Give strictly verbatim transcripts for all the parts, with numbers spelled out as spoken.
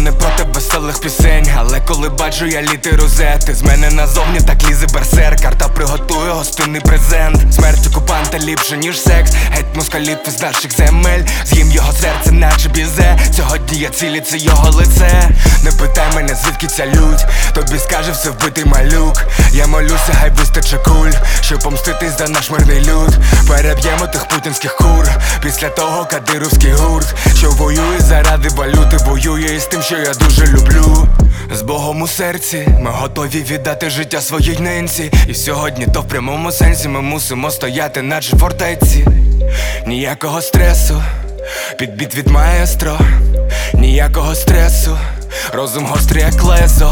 не проти веселих пісень, але коли бачу я літеру З, ти з мене назовні так лізе берсеркар. Та приготую гостинний презент. Смерть окупанта ліпше, ніж секс. Геть москалів із наших земель. З'їм його серце, наче бізе. Сьогодні я цілі, це його лице. Не питай мене, звідки ця лють. Тобі скаже все вбитий малюк. Я молюся, хай вистаче куль, щоб помститись за наш мирний люд. Переб'ємо тих путінських кур. Після того кадировський гурт, що воює заради валюти, воює із тим, що я дуже люблю. З Богом у серці ми готові віддати життя своїй ненці. І сьогодні то в прямому сенсі ми мусимо стояти, наче фортеці. Ніякого стресу, підбіт від маестро. Ніякого стресу, розум гострий як лезо.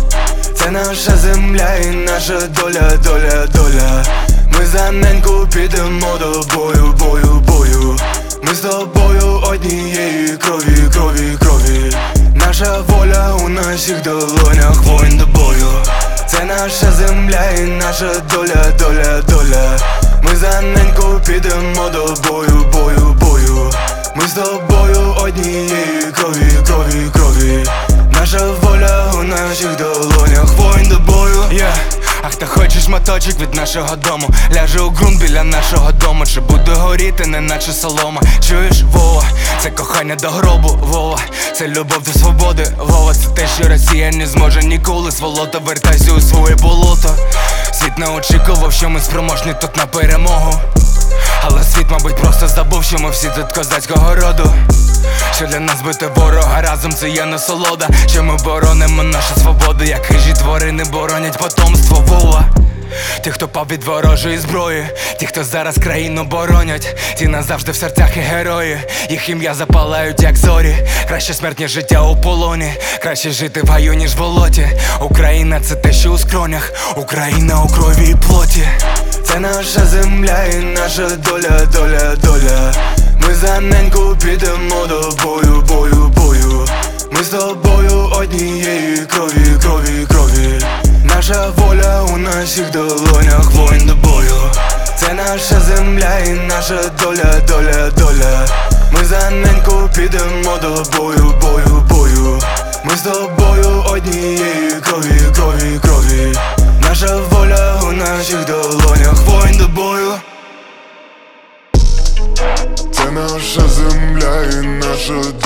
Це наша земля і наша доля, доля, доля. Ми за неньку підемо до бою, бою, бою. Ми з тобою однієї крові, крові, крові. Наша воля у наших долонях, воїн до бою. Це наша земля і наша доля, доля, доля. Ми за неньку підемо до бою, бою, бою. Ми з тобою однієї крові, крові, крові. Наша воля у наших долонях, воїн до бою. Yeah. А хто хоче шматочок від нашого дому, ляже у ґрунт біля нашого дому. Чи буде горіти, не наче солома. Чуєш, Вова, це кохання до гробу, Вова. Це любов до свободи, Вова. Це те, що Росія не зможе ніколи сволота. Вертайся у своє болото. Світ не очікував, що ми спроможні тут на перемогу. Але світ, мабуть, просто забув, що ми всі тут козацького роду. Що для нас бити ворога разом це є насолода. Що ми боронимо нашу свободу, як хижі тварини боронять потомство, Вова. Ті, хто пав від ворожої зброї, ті, хто зараз країну боронять, ті назавжди в серцях і герої. Їх ім'я запалають, як зорі. Краще смерть, ніж життя у полоні. Краще жити в гаю, ніж в болоті. Україна – це те, що у скронях. Україна у крові і плоті. Це наша земля і наша доля, доля, доля. Ми за неньку підемо до бою, бою, бою. Ми з тобою однієї крові, крові, крові. Наша воля у наших долонях, воїн до бою. Це наша земля і наша доля, доля, доля. Ми за неньку підемо до бою, бою, бою. Ми з тобою однієї крові, крові, крові. Наша воля у наших долонях, воїн до бою. Це наша земля і наша